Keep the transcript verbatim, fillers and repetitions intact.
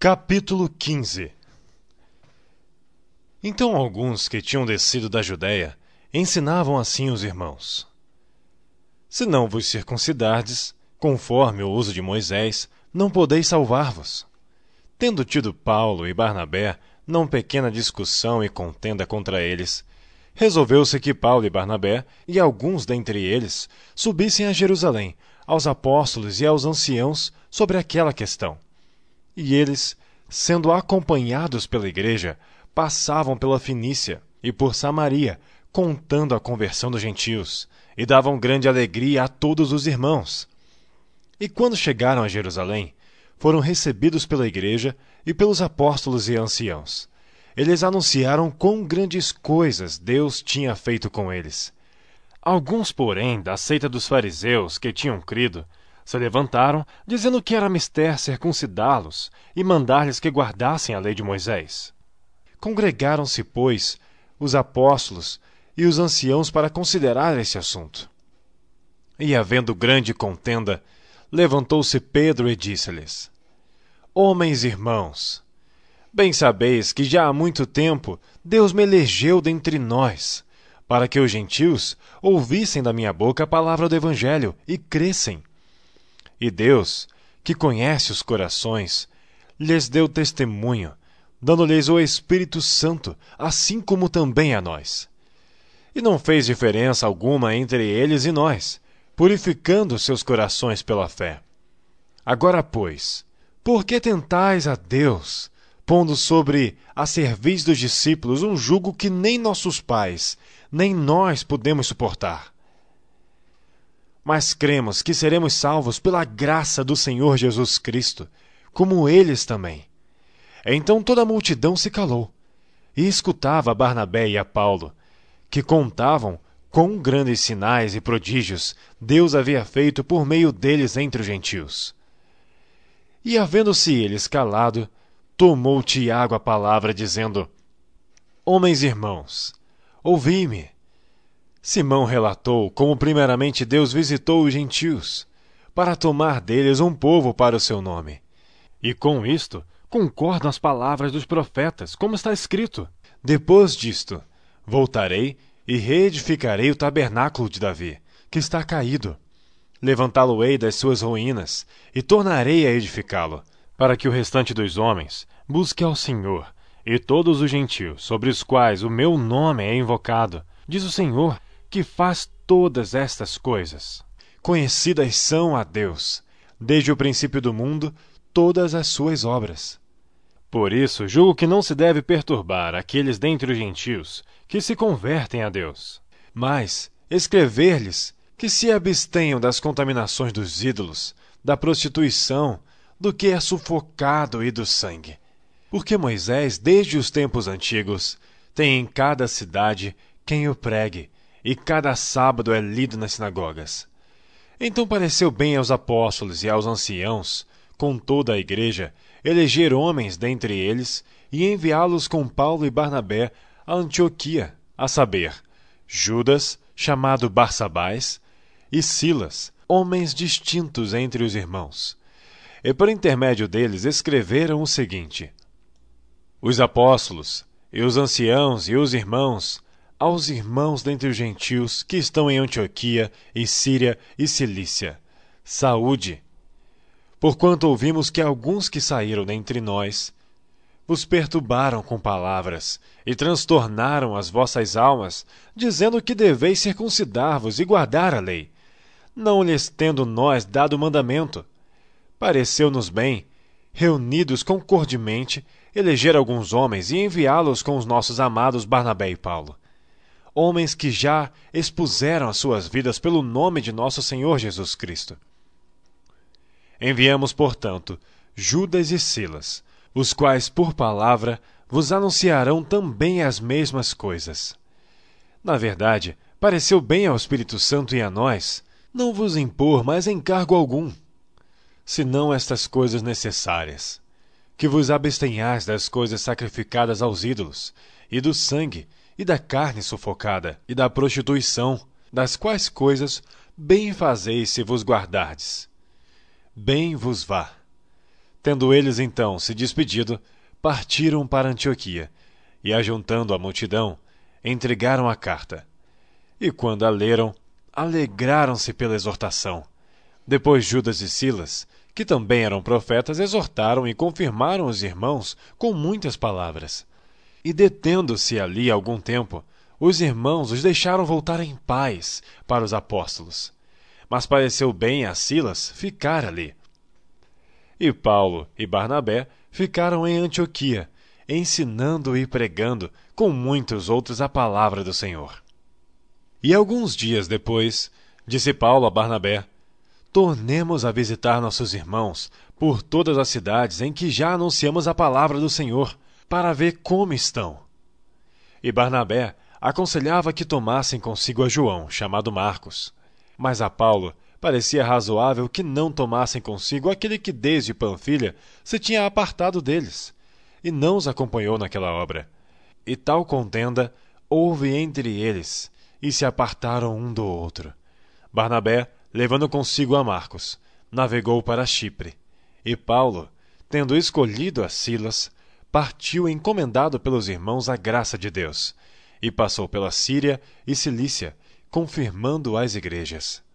Capítulo quinze. Então alguns que tinham descido da Judéia ensinavam assim os irmãos: Se não vos circuncidardes, conforme o uso de Moisés, não podeis salvar-vos. Tendo tido Paulo e Barnabé não pequena discussão e contenda contra eles, resolveu-se que Paulo e Barnabé, e alguns dentre eles, subissem a Jerusalém, aos apóstolos e aos anciãos, sobre aquela questão. E eles, sendo acompanhados pela igreja, passavam pela Finícia e por Samaria, contando a conversão dos gentios, e davam grande alegria a todos os irmãos. E quando chegaram a Jerusalém, foram recebidos pela igreja e pelos apóstolos e anciãos. Eles anunciaram quão grandes coisas Deus tinha feito com eles. Alguns, porém, da seita dos fariseus que tinham crido, se levantaram, dizendo que era mister circuncidá-los e mandar-lhes que guardassem a lei de Moisés. Congregaram-se, pois, os apóstolos e os anciãos para considerar esse assunto. E, havendo grande contenda, levantou-se Pedro e disse-lhes: Homens irmãos, bem sabeis que já há muito tempo Deus me elegeu dentre nós, para que os gentios ouvissem da minha boca a palavra do Evangelho e crescem. E Deus, que conhece os corações, lhes deu testemunho, dando-lhes o Espírito Santo, assim como também a nós. E não fez diferença alguma entre eles e nós, purificando seus corações pela fé. Agora, pois, por que tentais a Deus, pondo sobre a cerviz dos discípulos um jugo que nem nossos pais, nem nós podemos suportar? Mas cremos que seremos salvos pela graça do Senhor Jesus Cristo, como eles também. Então toda a multidão se calou, e escutava a Barnabé e a Paulo, que contavam quão grandes sinais e prodígios Deus havia feito por meio deles entre os gentios. E havendo-se eles calado, tomou Tiago a palavra, dizendo: Homens irmãos, ouvi-me. Simão relatou como primeiramente Deus visitou os gentios, para tomar deles um povo para o seu nome. E com isto concordam as palavras dos profetas, como está escrito: Depois disto, voltarei e reedificarei o tabernáculo de Davi, que está caído. Levantá-lo-ei das suas ruínas, e tornarei a edificá-lo, para que o restante dos homens busque ao Senhor, e todos os gentios, sobre os quais o meu nome é invocado, diz o Senhor, que faz todas estas coisas. Conhecidas são a Deus, desde o princípio do mundo, todas as suas obras. Por isso, julgo que não se deve perturbar aqueles dentre os gentios que se convertem a Deus, mas escrever-lhes que se abstenham das contaminações dos ídolos, da prostituição, do que é sufocado e do sangue. Porque Moisés, desde os tempos antigos, tem em cada cidade quem o pregue, e cada sábado é lido nas sinagogas. Então pareceu bem aos apóstolos e aos anciãos, com toda a igreja, eleger homens dentre eles e enviá-los com Paulo e Barnabé a Antioquia, a saber, Judas, chamado Barsabás, e Silas, homens distintos entre os irmãos. E por intermédio deles escreveram o seguinte: Os apóstolos, e os anciãos e os irmãos, aos irmãos dentre os gentios que estão em Antioquia, e Síria e Cilícia, saúde. Porquanto ouvimos que alguns que saíram dentre nós vos perturbaram com palavras e transtornaram as vossas almas, dizendo que deveis circuncidar-vos e guardar a lei, não lhes tendo nós dado mandamento. Pareceu-nos bem, reunidos concordemente, eleger alguns homens e enviá-los com os nossos amados Barnabé e Paulo, homens que já expuseram as suas vidas pelo nome de nosso Senhor Jesus Cristo. Enviamos, portanto, Judas e Silas, os quais, por palavra, vos anunciarão também as mesmas coisas. Na verdade, pareceu bem ao Espírito Santo e a nós não vos impor mais encargo algum, senão estas coisas necessárias, que vos abstenhais das coisas sacrificadas aos ídolos, e do sangue, e da carne sufocada, e da prostituição, das quais coisas bem fazeis se vos guardardes. Bem vos vá. Tendo eles então se despedido, partiram para Antioquia, e ajuntando a multidão, entregaram a carta. E quando a leram, alegraram-se pela exortação. Depois Judas e Silas, que também eram profetas, exortaram e confirmaram os irmãos com muitas palavras. E detendo-se ali algum tempo, os irmãos os deixaram voltar em paz para os apóstolos. Mas pareceu bem a Silas ficar ali. E Paulo e Barnabé ficaram em Antioquia, ensinando e pregando com muitos outros a palavra do Senhor. E alguns dias depois, disse Paulo a Barnabé: tornemos a visitar nossos irmãos por todas as cidades em que já anunciamos a palavra do Senhor, para ver como estão. E Barnabé aconselhava que tomassem consigo a João, chamado Marcos. Mas a Paulo parecia razoável que não tomassem consigo aquele que desde Panfilha se tinha apartado deles, e não os acompanhou naquela obra. E tal contenda houve entre eles, e se apartaram um do outro. Barnabé, levando consigo a Marcos, navegou para Chipre, e Paulo, tendo escolhido a Silas, partiu encomendado pelos irmãos à graça de Deus, e passou pela Síria e Cilícia, confirmando as igrejas.